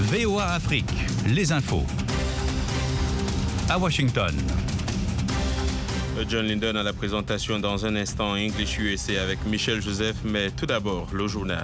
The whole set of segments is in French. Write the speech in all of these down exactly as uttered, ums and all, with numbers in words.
V O A Afrique, les infos. À Washington. John Linden à la présentation dans un instant English U S A avec Michel Joseph, mais tout d'abord, le journal.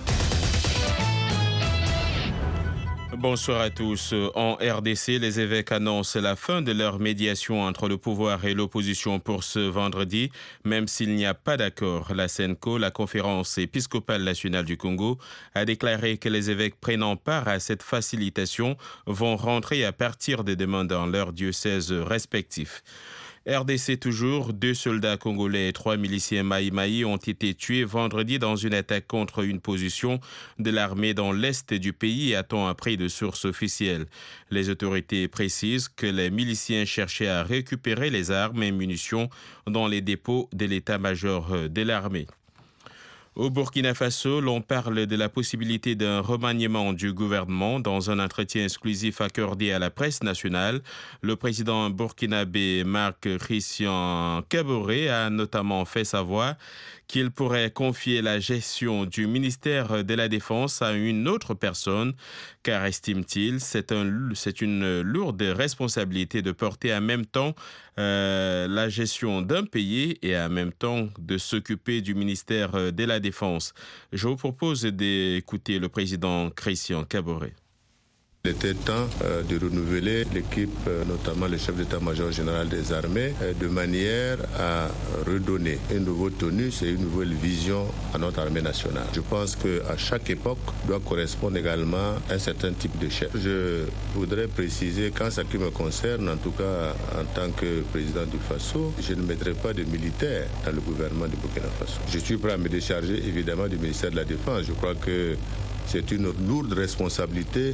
Bonsoir à tous. En R D C, les évêques annoncent la fin de leur médiation entre le pouvoir et l'opposition pour ce vendredi, même s'il n'y a pas d'accord. La CENCO, la Conférence épiscopale nationale du Congo, a déclaré que les évêques prenant part à cette facilitation vont rentrer à partir des demandes dans leurs diocèses respectifs. R D C toujours, deux soldats congolais et trois miliciens Maï-Maï ont été tués vendredi dans une attaque contre une position de l'armée dans l'est du pays, a-t-on appris de sources officielles. Les autorités précisent que les miliciens cherchaient à récupérer les armes et munitions dans les dépôts de l'état-major de l'armée. Au Burkina Faso, l'on parle de la possibilité d'un remaniement du gouvernement dans un entretien exclusif accordé à la presse nationale. Le président burkinabé Marc Christian Kaboré a notamment fait savoir qu'il pourrait confier la gestion du ministère de la Défense à une autre personne, car, estime-t-il, c'est, un, c'est une lourde responsabilité de porter en même temps euh, la gestion d'un pays et en même temps de s'occuper du ministère de la Défense. Je vous propose d'écouter le président Christian Kaboré. Il était temps euh, de renouveler l'équipe, euh, notamment le chef d'état-major général des armées, euh, de manière à redonner une nouvelle tenue et une nouvelle vision à notre armée nationale. Je pense qu'à chaque époque doit correspondre également un certain type de chef. Je voudrais préciser qu'en ce qui me concerne, en tout cas en tant que président du Faso, je ne mettrai pas de militaires dans le gouvernement du Burkina Faso. Je suis prêt à me décharger évidemment du ministère de la Défense. Je crois que c'est une lourde responsabilité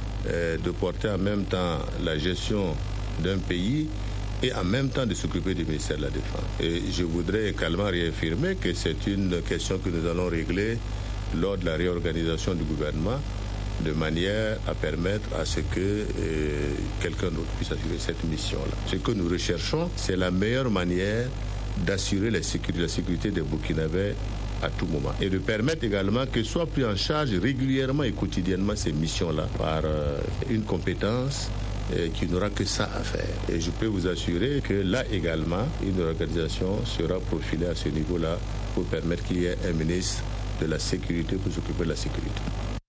de porter en même temps la gestion d'un pays et en même temps de s'occuper du ministère de la Défense. Et je voudrais également réaffirmer que c'est une question que nous allons régler lors de la réorganisation du gouvernement, de manière à permettre à ce que euh, quelqu'un d'autre puisse assurer cette mission-là. Ce que nous recherchons, c'est la meilleure manière d'assurer la sécurité, la sécurité des Burkinabés à tout moment et de permettre également que soient pris en charge régulièrement et quotidiennement ces missions-là par euh, une compétence euh, qui n'aura que ça à faire. Et je peux vous assurer que là également, une organisation sera profilée à ce niveau-là pour permettre qu'il y ait un ministre de la sécurité pour s'occuper de la sécurité.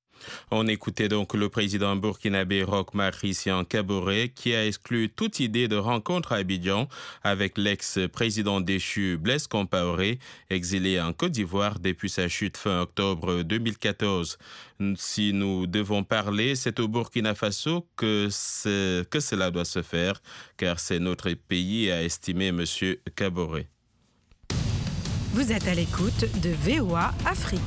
On écoutait donc le président burkinabé Roch Marc Christian Kaboré qui a exclu toute idée de rencontre à Abidjan avec l'ex-président déchu Blaise Compaoré, exilé en Côte d'Ivoire depuis sa chute fin octobre deux mille quatorze. Si nous devons parler, c'est au Burkina Faso que, que cela doit se faire, car c'est notre pays, a estimé M. Kaboré. Vous êtes à l'écoute de V O A Afrique.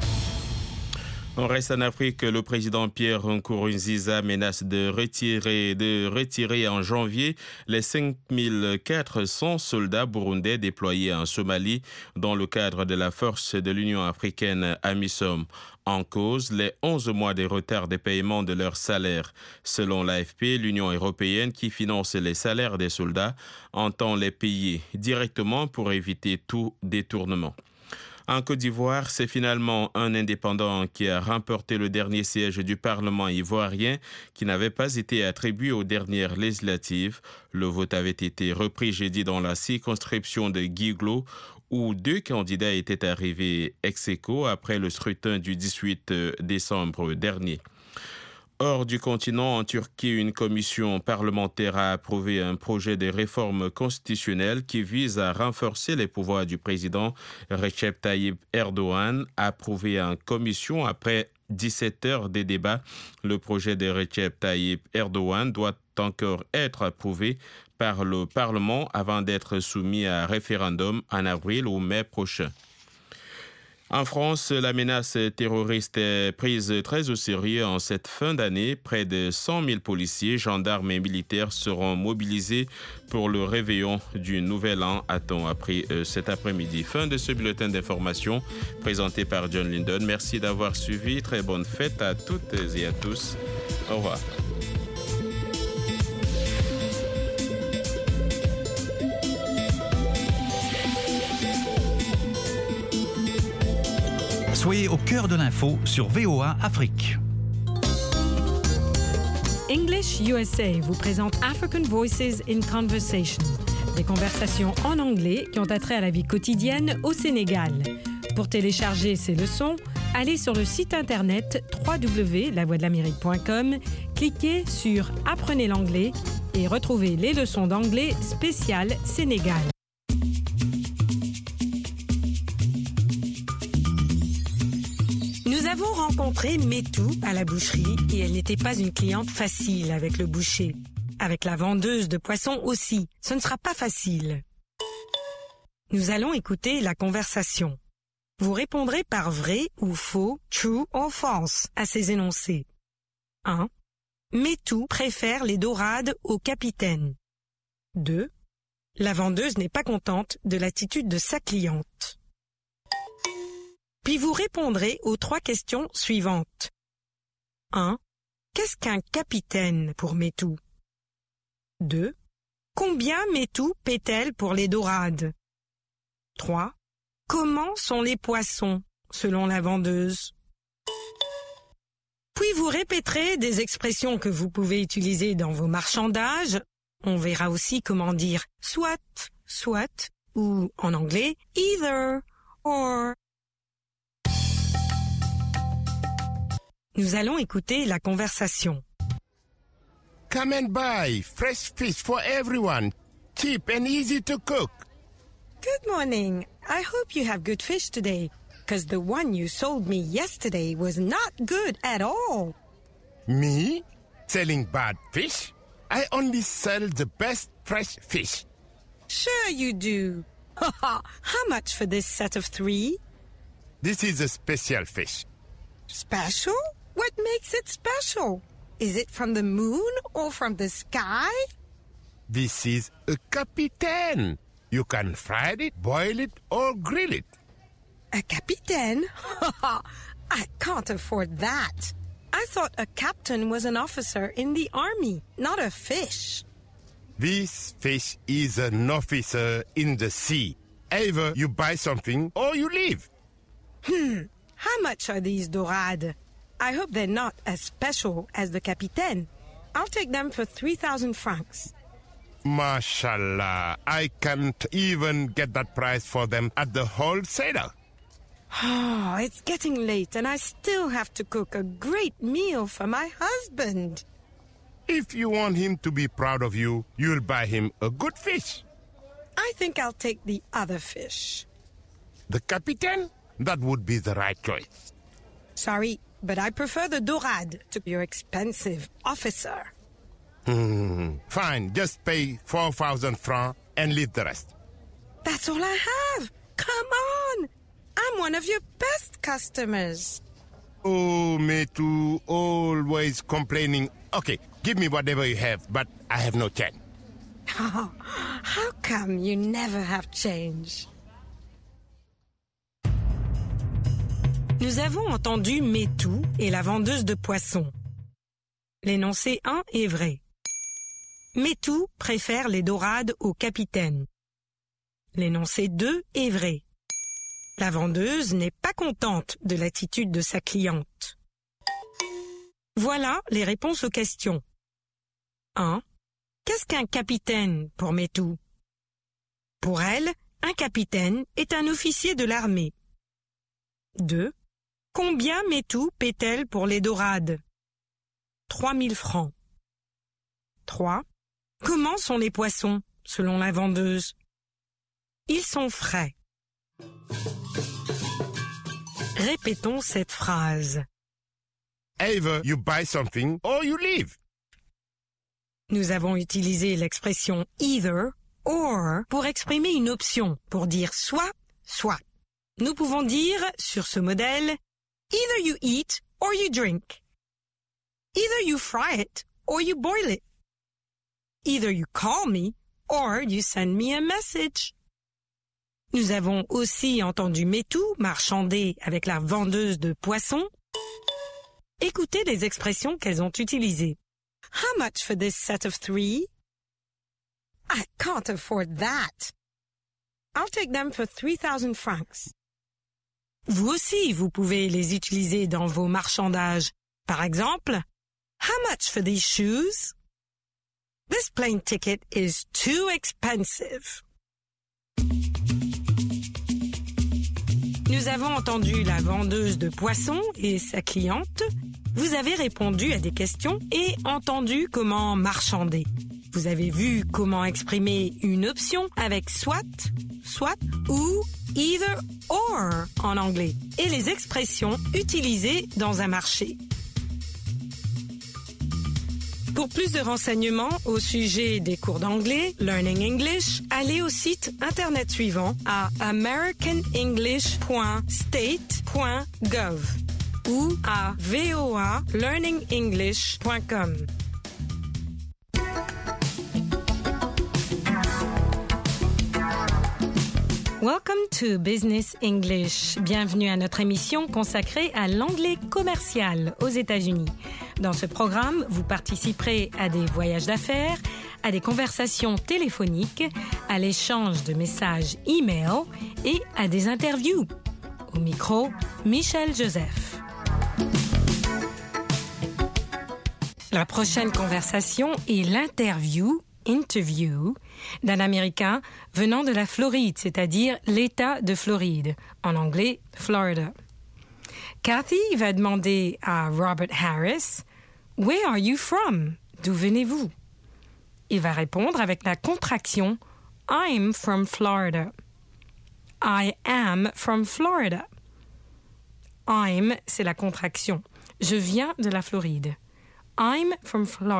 On reste en Afrique. Le président Pierre Nkurunziza menace de retirer, de retirer en janvier les cinq mille quatre cents soldats burundais déployés en Somalie dans le cadre de la force de l'Union africaine AMISOM. En cause, les onze mois de retard de paiement de leurs salaires. Selon l'A F P, l'Union européenne, qui finance les salaires des soldats, entend les payer directement pour éviter tout détournement. En Côte d'Ivoire, c'est finalement un indépendant qui a remporté le dernier siège du Parlement ivoirien qui n'avait pas été attribué aux dernières législatives. Le vote avait été repris jeudi dans la circonscription de Guiglo, où deux candidats étaient arrivés ex aequo après le scrutin du dix-huit décembre dernier. Hors du continent, en Turquie, une commission parlementaire a approuvé un projet de réforme constitutionnelle qui vise à renforcer les pouvoirs du président Recep Tayyip Erdogan, approuvé en commission après dix-sept heures de débat. Le projet de Recep Tayyip Erdogan doit encore être approuvé par le Parlement avant d'être soumis à référendum en avril ou mai prochain. En France, la menace terroriste est prise très au sérieux en cette fin d'année. Près de cent mille policiers, gendarmes et militaires seront mobilisés pour le réveillon du Nouvel An, a-t-on appris cet après-midi. Fin de ce bulletin d'information présenté par John Linden. Merci d'avoir suivi. Très bonne fête à toutes et à tous. Au revoir. Soyez au cœur de l'info sur V O A Afrique. English U S A vous présente African Voices in Conversation, des conversations en anglais qui ont attrait à la vie quotidienne au Sénégal. Pour télécharger ces leçons, allez sur le site internet w w w point la voix de l'amérique point com, cliquez sur « Apprenez l'anglais » et retrouvez les leçons d'anglais spéciales Sénégal. Nous avons rencontré Métou à la boucherie et elle n'était pas une cliente facile avec le boucher. Avec la vendeuse de poissons aussi, ce ne sera pas facile. Nous allons écouter la conversation. Vous répondrez par vrai ou faux, true ou false à ces énoncés. un. Métou préfère les dorades au capitaine. deux. La vendeuse n'est pas contente de l'attitude de sa cliente. Puis vous répondrez aux trois questions suivantes. un. Qu'est-ce qu'un capitaine pour Métou? deux. Combien Métou paie-t-elle pour les dorades? trois. Comment sont les poissons, selon la vendeuse? Puis vous répéterez des expressions que vous pouvez utiliser dans vos marchandages. On verra aussi comment dire soit, soit, ou en anglais either, or. Nous allons écouter la conversation. Come and buy fresh fish for everyone, cheap and easy to cook. Good morning. I hope you have good fish today, because the one you sold me yesterday was not good at all. Me? Selling bad fish? I only sell the best fresh fish. Sure you do. How much for this set of three? This is a special fish. Special? What makes it special? Is it from the moon or from the sky? This is a capitaine. You can fry it, boil it, or grill it. A capitaine? I can't afford that. I thought a captain was an officer in the army, not a fish. This fish is an officer in the sea. Either you buy something or you leave. Hmm. How much are these dorades? I hope they're not as special as the capitaine. I'll take them for three thousand francs. Mashallah, I can't even get that price for them at the wholesaler. Oh, it's getting late and I still have to cook a great meal for my husband. If you want him to be proud of you, you'll buy him a good fish. I think I'll take the other fish. The capitaine? That would be the right choice. Sorry, but I prefer the dorade to your expensive officer. Hmm. Fine, just pay four thousand francs and leave the rest. That's all I have. Come on. I'm one of your best customers. Oh, Métou, always complaining. Okay, give me whatever you have, but I have no change. Oh, how come you never have change? Nous avons entendu Métou et la vendeuse de poissons. L'énoncé un est vrai. Métou préfère les dorades au capitaine. L'énoncé deux est vrai. La vendeuse n'est pas contente de l'attitude de sa cliente. Voilà les réponses aux questions. un. Qu'est-ce qu'un capitaine pour Métou? Pour elle, un capitaine est un officier de l'armée. deux. Combien Métou paie-t-elle pour les dorades? trois mille francs. trois. Comment sont les poissons, selon la vendeuse? Ils sont frais. Répétons cette phrase. Either you buy something or you leave. Nous avons utilisé l'expression either, or pour exprimer une option, pour dire soit, soit. Nous pouvons dire, sur ce modèle, either you eat or you drink. Either you fry it or you boil it. Either you call me or you send me a message. Nous avons aussi entendu Métou marchander avec la vendeuse de poissons. Écoutez les expressions qu'elles ont utilisées. How much for this set of three? I can't afford that. I'll take them for three thousand francs. Vous aussi, vous pouvez les utiliser dans vos marchandages. Par exemple, How much for these shoes? This plane ticket is too expensive. Nous avons entendu la vendeuse de poissons et sa cliente. Vous avez répondu à des questions et entendu comment marchander. Vous avez vu comment exprimer une option avec soit, soit ou either or en anglais et les expressions utilisées dans un marché. Pour plus de renseignements au sujet des cours d'anglais, Learning English, allez au site internet suivant à american english point state point gov ou à voa learning english point com. Welcome to Business English. Bienvenue à notre émission consacrée à l'anglais commercial aux États-Unis. Dans ce programme, vous participerez à des voyages d'affaires, à des conversations téléphoniques, à l'échange de messages e-mail et à des interviews. Au micro, Michel Joseph. La prochaine conversation est l'interview, interview, d'un Américain venant de la Floride, c'est-à-dire l'État de Floride, en anglais, Florida. Kathy va demander à Robert Harris « Where are you from? » D'où venez-vous? Il va répondre avec la contraction « I'm from Florida ». « I am from Florida ». « I'm » c'est la contraction. Je viens de la Floride. « I'm from Florida ».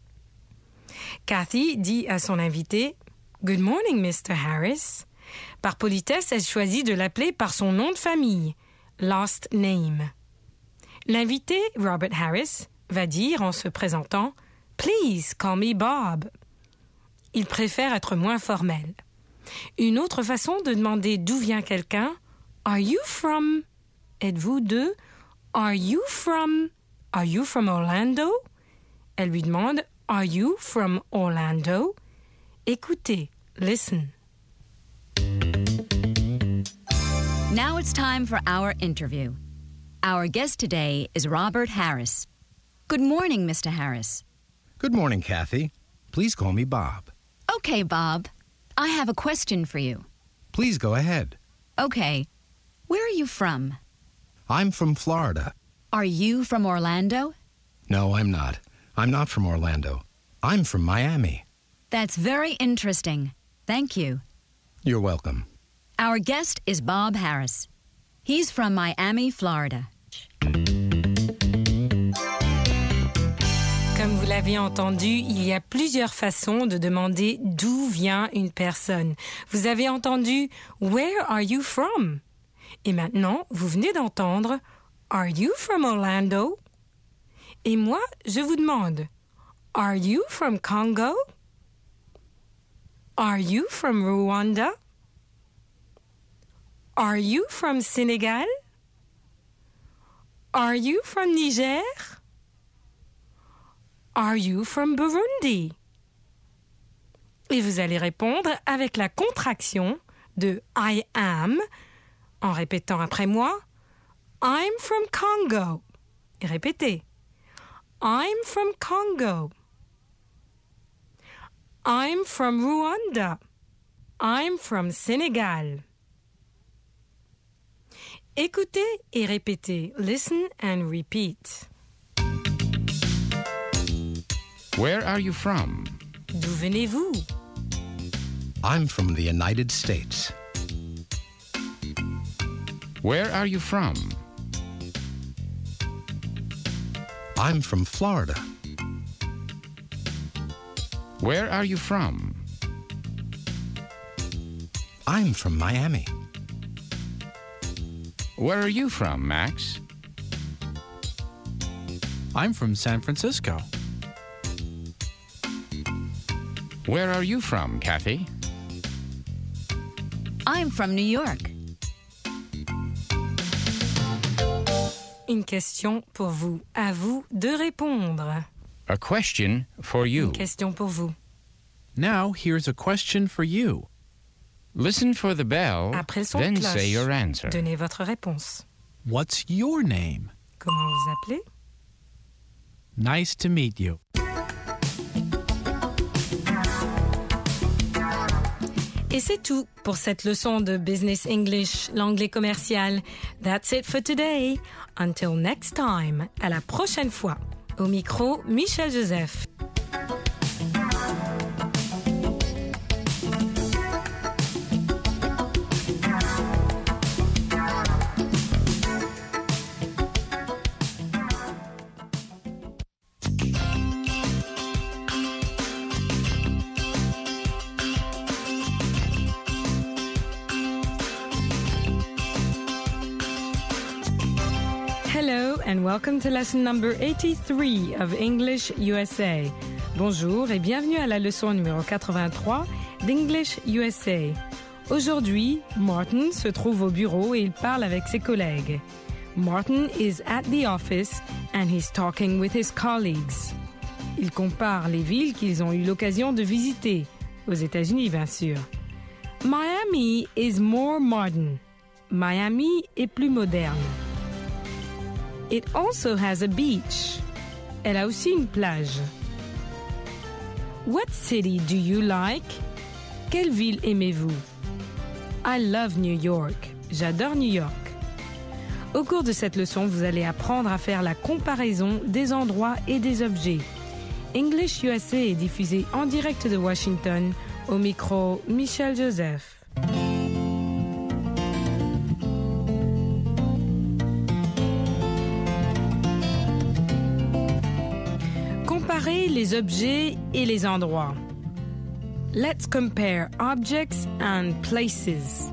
Kathy dit à son invité « Good morning, mister Harris ». Par politesse, elle choisit de l'appeler par son nom de famille, last name. L'invité, Robert Harris, va dire en se présentant « Please call me Bob ». Il préfère être moins formel. Une autre façon de demander d'où vient quelqu'un « Are you from ?» Êtes-vous de « Are you from ?» Are you from Orlando? Elle lui demande Are you from Orlando? Écoutez, listen. Now it's time for our interview. Our guest today is Robert Harris. Good morning, Mister Harris. Good morning, Kathy. Please call me Bob. Okay, Bob. I have a question for you. Please go ahead. Okay. Where are you from? I'm from Florida. Are you from Orlando? No, I'm not. I'm not from Orlando. I'm from Miami. That's very interesting. Thank you. You're welcome. Our guest is Bob Harris. He's from Miami, Florida. Comme vous l'avez entendu, il y a plusieurs façons de demander d'où vient une personne. Vous avez entendu « Where are you from ?» Et maintenant, vous venez d'entendre « Are you from Orlando ?» Et moi, je vous demande « Are you from Congo? Are you from Rwanda? Are you from Sénégal? Are you from Niger? Are you from Burundi? » Et vous allez répondre avec la contraction de « I am » en répétant après moi « I'm from Congo ». Et répétez « I'm from Congo ». I'm from Rwanda. I'm from Sénégal. Écoutez et répétez. Listen and repeat. Where are you from? D'où venez-vous? I'm from the United States. Where are you from? I'm from Florida. Where are you from? I'm from Miami. Where are you from, Max? I'm from San Francisco. Where are you from, Kathy? I'm from New York. Une question pour vous. À vous de répondre. A question for you. Une question pour vous. Now here's a question for you. Listen for the bell, Après le son de then cloche, say your answer. donnez votre réponse. What's your name? Comment vous appelez? Nice to meet you. Et c'est tout pour cette leçon de Business English, l'anglais commercial. That's it for today. Until next time. À la prochaine fois. Au micro, Michel Joseph. Hello and welcome to lesson number eighty-three of English U S A. Bonjour et bienvenue à la leçon numéro quatre-vingt-trois d'English U S A. Aujourd'hui, Martin se trouve au bureau et il parle avec ses collègues. Martin is at the office and he's talking with his colleagues. Il compare les villes qu'ils ont eu l'occasion de visiter, aux États-Unis bien sûr. Miami is more modern. Miami est plus moderne. It also has a beach. Elle a aussi une plage. What city do you like? Quelle ville aimez-vous? I love New York. J'adore New York. Au cours de cette leçon, vous allez apprendre à faire la comparaison des endroits et des objets. English U S A est diffusé en direct de Washington. Au micro, Michel Joseph. Comparer les objets et les endroits. Let's compare objects and places.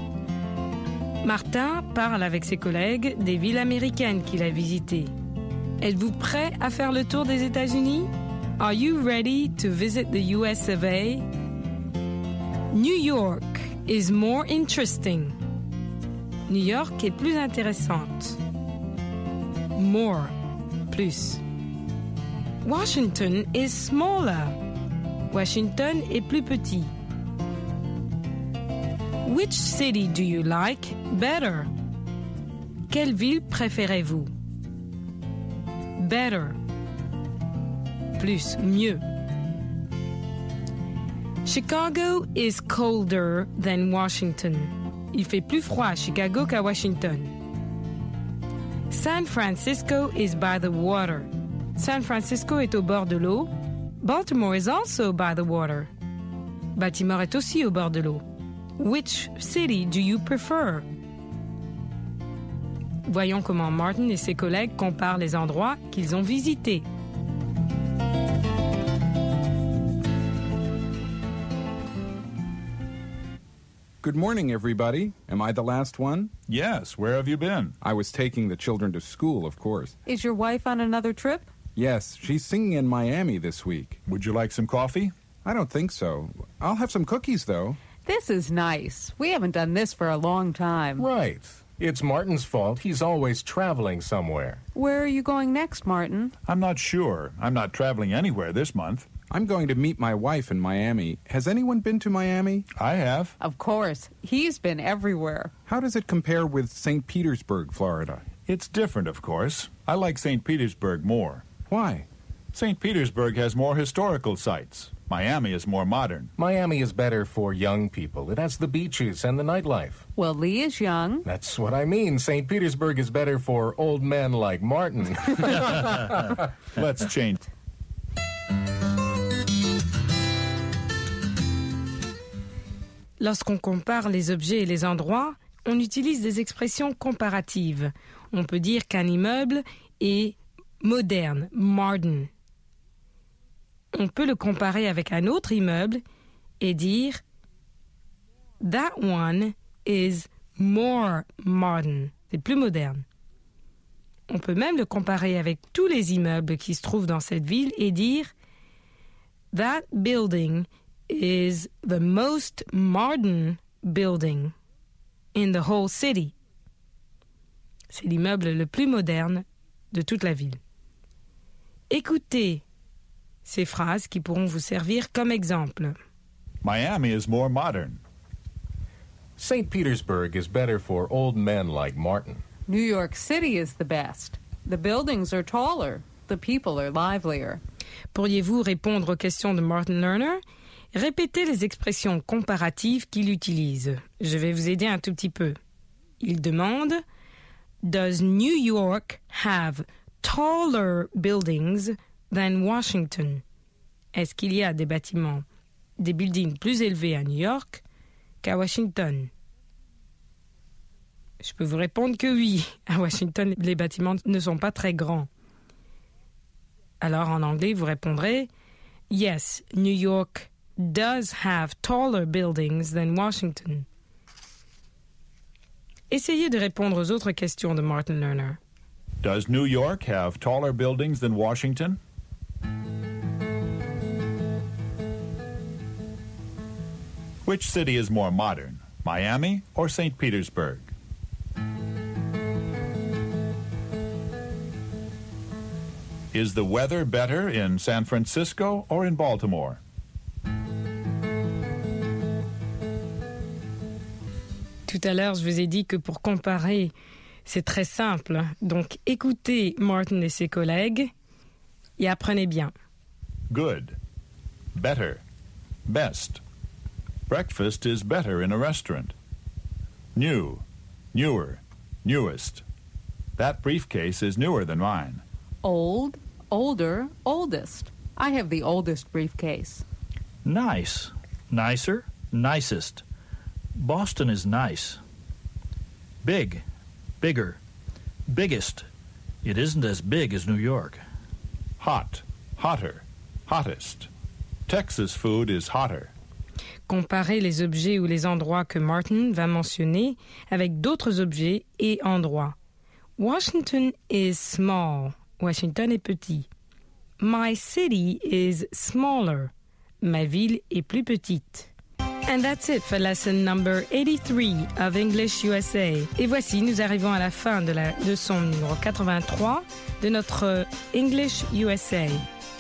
Martin parle avec ses collègues des villes américaines qu'il a visitées. Êtes-vous prêt à faire le tour des États-Unis? Are you ready to visit the U S of A? New York is more interesting. New York est plus intéressante. More, plus. Washington is smaller. Washington est plus petit. Which city do you like better? Quelle ville préférez-vous? Better. Plus, mieux. Chicago is colder than Washington. Il fait plus froid à Chicago qu'à Washington. San Francisco is by the water. San Francisco est au bord de l'eau. Baltimore is also by the water. Baltimore est aussi au bord de l'eau. Which city do you prefer? Voyons comment Martin et ses collègues comparent les endroits qu'ils ont visités. Good morning, everybody. Am I the last one? Yes. Where have you been? I was taking the children to school, of course. Is your wife on another trip? Yes, she's singing in Miami this week. Would you like some coffee? I don't think so. I'll have some cookies, though. This is nice. We haven't done this for a long time. Right. It's Martin's fault. He's always traveling somewhere. Where are you going next, Martin? I'm not sure. I'm not traveling anywhere this month. I'm going to meet my wife in Miami. Has anyone been to Miami? I have. Of course. He's been everywhere. How does it compare with Saint Petersburg, Florida? It's different, of course. I like Saint Petersburg more. Why? Saint Petersburg has more historical sites. Miami is more modern. Miami is better for young people. It has the beaches and the nightlife. Well, Lee is young. That's what I mean. Saint Petersburg is better for old men like Martin. Let's change. Lorsqu'on compare les objets et les endroits, on utilise des expressions comparatives. On peut dire qu'un immeuble est moderne, modern. On peut le comparer avec un autre immeuble et dire that one is more modern. C'est plus moderne. On peut même le comparer avec tous les immeubles qui se trouvent dans cette ville et dire that building is the most modern building in the whole city. C'est l'immeuble le plus moderne de toute la ville. Écoutez ces phrases qui pourront vous servir comme exemple. Miami is more modern. Saint Petersburg is better for old men like Martin. New York City is the best. The buildings are taller. The people are livelier. Pourriez-vous répondre aux questions de Martin Lerner? Répétez les expressions comparatives qu'il utilise. Je vais vous aider un tout petit peu. Il demande « Does New York have taller buildings than Washington? » Est-ce qu'il y a des bâtiments, des buildings plus élevés à New York qu'à Washington? Je peux vous répondre que oui. À Washington, les bâtiments ne sont pas très grands. Alors, en anglais, vous répondrez « Yes, New York does have taller buildings than Washington. » Essayez de répondre aux autres questions de Martin Lerner. Does New York have taller buildings than Washington? Which city is more modern, Miami or Saint Petersburg? Is the weather better in San Francisco or in Baltimore? Tout à l'heure, je vous ai dit que pour comparer, c'est très simple. Donc, écoutez Martin et ses collègues et apprenez bien. Good. Better. Best. Breakfast is better in a restaurant. New. Newer. Newest. That briefcase is newer than mine. Old, older, oldest. I have the oldest briefcase. Nice. Nicer. Nicest. Boston is nice. Big. Bigger. Biggest. It isn't as big as New York. Hot. Hotter. Hottest. Texas food is hotter. Comparez les objets ou les endroits que Martin va mentionner avec d'autres objets et endroits. Washington is small. Washington est petit. My city is smaller. Ma ville est plus petite. And that's it for lesson number eighty-three of English U S A. Et voici, nous arrivons à la fin de la leçon numéro quatre-vingt-trois de notre English U S A.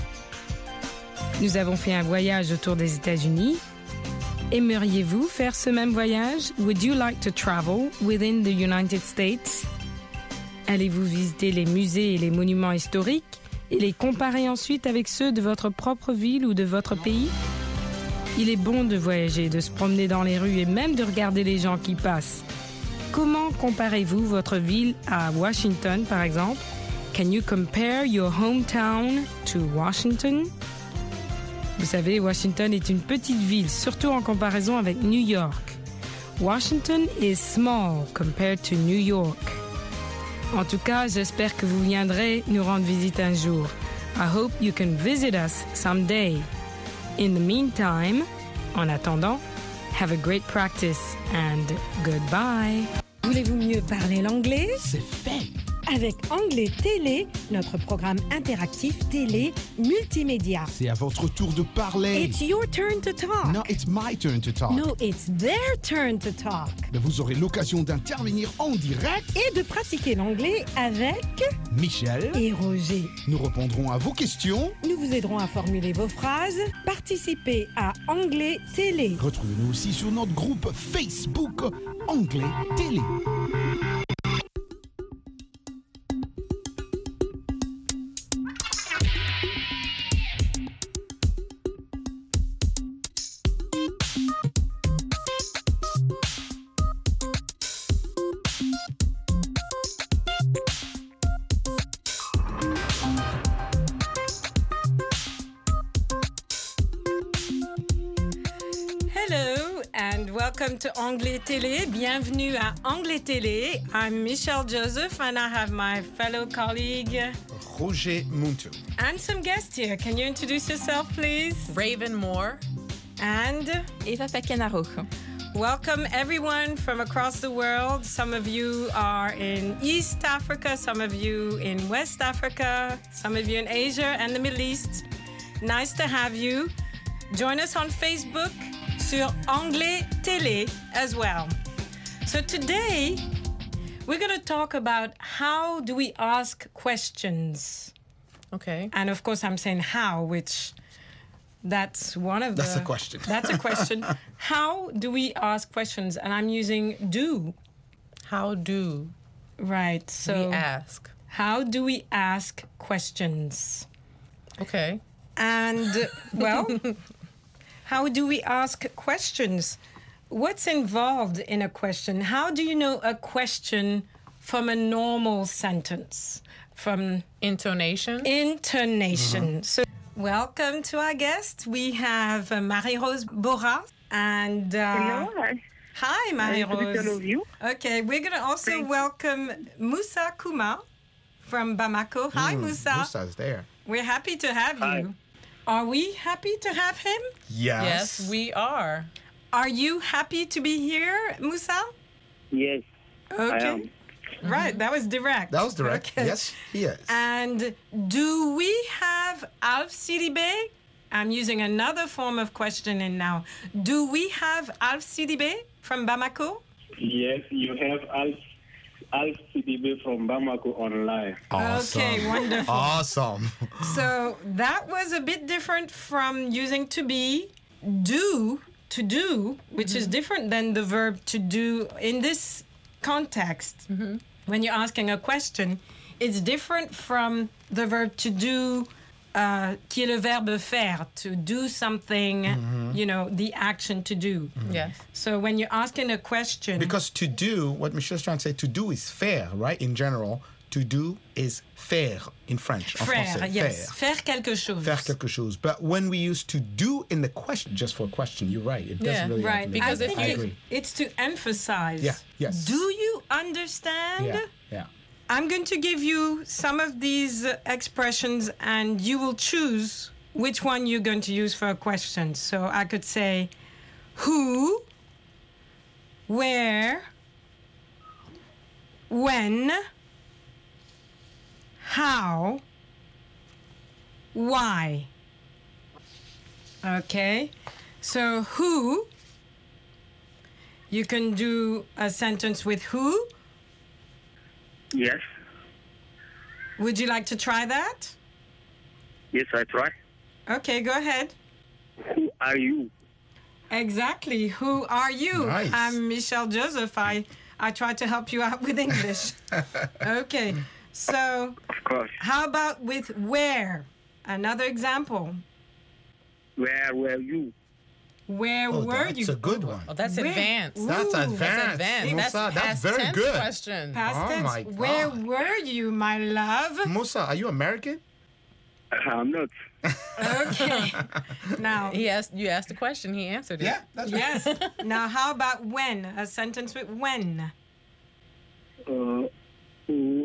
Nous avons fait un voyage autour des États-Unis. Aimeriez-vous faire ce même voyage? Would you like to travel within the United States? Allez-vous visiter les musées et les monuments historiques et les comparer ensuite avec ceux de votre propre ville ou de votre pays? Il est bon de voyager, de se promener dans les rues et même de regarder les gens qui passent. Comment comparez-vous votre ville à Washington, par exemple? Can you compare your hometown to Washington? Vous savez, Washington est une petite ville, surtout en comparaison avec New York. Washington is small compared to New York. En tout cas, j'espère que vous viendrez nous rendre visite un jour. I hope you can visit us someday. In the meantime, en attendant, have a great practice and goodbye. Voulez-vous mieux parler l'anglais? C'est fait! Avec Anglais Télé, notre programme interactif télé multimédia. C'est à votre tour de parler. It's your turn to talk. No, it's my turn to talk. No, it's their turn to talk. Mais vous aurez l'occasion d'intervenir en direct et de pratiquer l'anglais avec Michel et Roger. Nous répondrons à vos questions. Nous vous aiderons à formuler vos phrases. Participez à Anglais Télé. Retrouvez-nous aussi sur notre groupe Facebook Anglais Télé. Welcome to Anglais Télé. Bienvenue à Anglais Télé. I'm Michelle Joseph and I have my fellow colleague Roger Muntu. And some guests here. Can you introduce yourself, please? Raven Moore. And Eva Pequena. Welcome everyone from across the world. Some of you are in East Africa, some of you in West Africa, some of you in Asia and the Middle East. Nice to have you. Join us on Facebook sur Anglais Télé as well. So today we're going to talk about how do we ask questions. Okay. And of course I'm saying how, which that's one of the... That's a question. That's a question. How do we ask questions? And I'm using do. How do Right. So we ask? How do we ask questions? Okay. And, well, how do we ask questions? What's involved in a question? How do you know a question from a normal sentence? From intonation? Intonation. Mm-hmm. So, welcome to our guest. We have uh, Marie-Rose Borras. And, uh, Hello. hi, Marie-Rose. Nice to meet you. Okay, we're going to also Thanks. welcome Moussa Kouma from Bamako. Hi, Mm, Moussa. Moussa's there. We're happy to have Hi. you. Are we happy to have him? Yes. Yes, we are. Are you happy to be here, Moussa? Yes. Okay. I am. Right, that was direct. That was direct. Okay. Yes, he is. And do we have Alf Sidibé? I'm using another form of questioning now. Do we have Alf Sidibé from Bamako? Yes, you have Alf, Alf Sidibé from Bamako online. Awesome. Okay, wonderful. Awesome. So that was a bit different from using to be, do, to do, which mm-hmm. is different than the verb to do in this context. Mm-hmm. When you're asking a question, it's different from the verb to do, uh, qui est le verbe faire, to do something, mm-hmm. you know, the action to do. Mm-hmm. Yes. So when you're asking a question... Because to do, what Michel's trying to say, to do is faire, right? In general, to do is faire in French. En Faire, français, yes. Faire. Faire quelque chose. Faire quelque chose. But when we use to do in the question, just for a question, you're right. It doesn't Yeah, really right. have to Because I if I you, agree. it's to emphasize. Yeah, yes. Do you understand? Yeah, yeah. I'm going to give you some of these uh, expressions and you will choose which one you're going to use for a question. So I could say who, where, when, how, why. Okay, so who, you can do a sentence with who. Yes. Would you like to try that? Yes, I try. Okay, go ahead. Who are you? Exactly. Who are you? Nice. I'm Michelle Joseph. I, I try to help you out with English. Okay. So, Of course. how about with where? Another example. Where were you? Where Oh, were that's you? a good one. Oh, that's Where- advanced. That's Ooh. advanced. That's advanced. Moussa, That's, that's past very tense good. question. Past Oh tense. my Where God. were you, my love? Moussa, are you American? I'm not. Okay. Now, He asked. You asked a question. He answered it. Yeah, that's right. yes. Now, how about when? A sentence with when. Uh, who-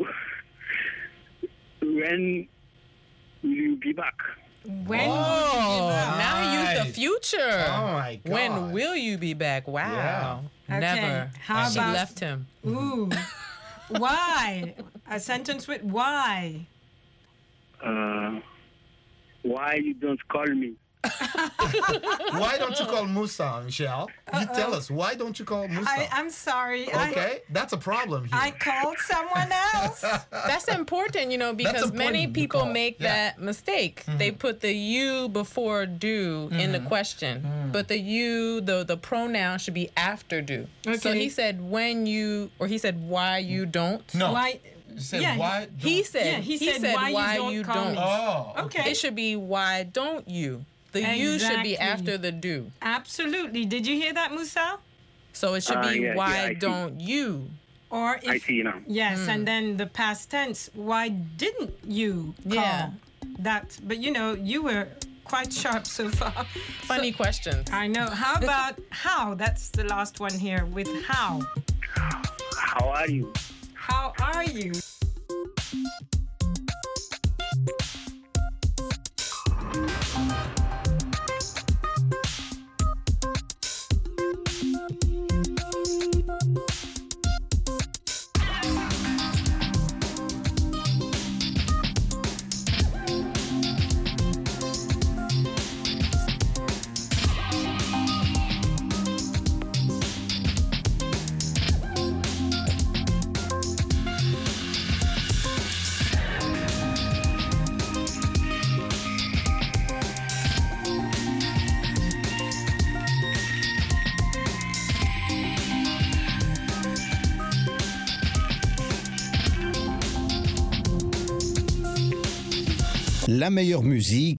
when will you be back? When Oh, will you give up? Now he used the Nice. future. Oh, my God. When will you be back? Wow. Okay, Never. how she about- left him. Ooh. Why? A sentence with why. Uh, why you don't call me? Why don't you call Moussa, Michelle? You tell us. Why don't you call Moussa? I, I'm sorry. Okay, that's a problem here. I, I called someone else. That's important, you know, because important many you people call. make Yeah. that mistake. They put the you before do in the question, but the you, the the pronoun should be after do. So Okay. he said when you, or he said why you don't. No. Why? You said yeah, why? He said Yeah, he said, why you don't call me. Oh, Okay. It should be why don't you. The you should be Exactly. after the do. Absolutely. Did you hear that, Moussa? So it should Ah, be yeah, why yeah, I see. don't you. Or if I see now. yes, and then the past tense. Why didn't you call Yeah. that? But you know, you were quite sharp so far. Funny questions. I know. How about how? That's the last one here with how. How are you? How are you? la meilleure musique